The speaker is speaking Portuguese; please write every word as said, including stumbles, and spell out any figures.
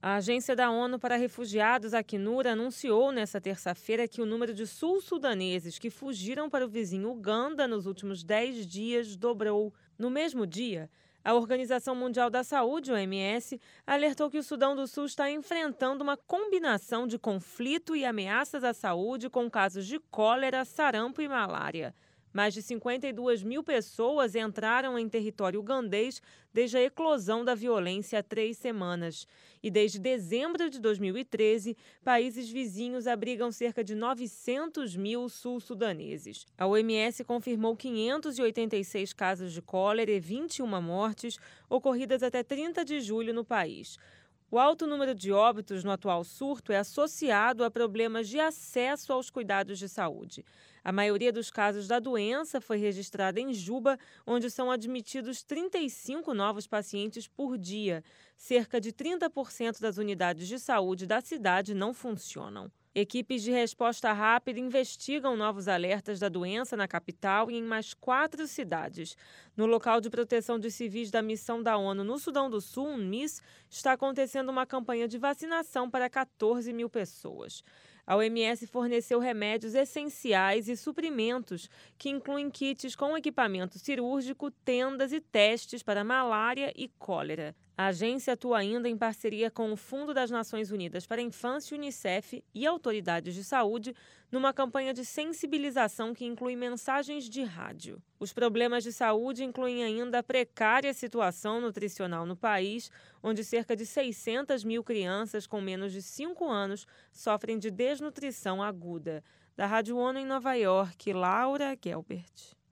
A Agência da ONU para Refugiados, Acnur, anunciou nesta terça-feira que o número de sul-sudaneses que fugiram para o vizinho Uganda nos últimos dez dias dobrou. No mesmo dia, a Organização Mundial da Saúde, O M S, alertou que o Sudão do Sul está enfrentando uma combinação de conflito e ameaças à saúde com casos de cólera, sarampo e malária. Mais de cinquenta e duas mil pessoas entraram em território ugandês desde a eclosão da violência há três semanas. E desde dezembro de dois mil e treze, países vizinhos abrigam cerca de novecentos mil sul-sudaneses. A O M S confirmou quinhentos e oitenta e seis casos de cólera e vinte e uma mortes ocorridas até trinta de julho no país. O alto número de óbitos no atual surto é associado a problemas de acesso aos cuidados de saúde. A maioria dos casos da doença foi registrada em Juba, onde são admitidos trinta e cinco novos pacientes por dia. Cerca de trinta por cento das unidades de saúde da cidade não funcionam. Equipes de resposta rápida investigam novos alertas da doença na capital e em mais quatro cidades. No local de proteção de civis da missão da ONU no Sudão do Sul, UNMISS, está acontecendo uma campanha de vacinação para quatorze mil pessoas. A O M S forneceu remédios essenciais e suprimentos, que incluem kits com equipamento cirúrgico, tendas e testes para malária e cólera. A agência atua ainda em parceria com o Fundo das Nações Unidas para a Infância, Unicef e autoridades de saúde numa campanha de sensibilização que inclui mensagens de rádio. Os problemas de saúde incluem ainda a precária situação nutricional no país, onde cerca de seiscentas mil crianças com menos de cinco anos sofrem de desnutrição aguda. Da Rádio ONU em Nova York, Laura Gelbert.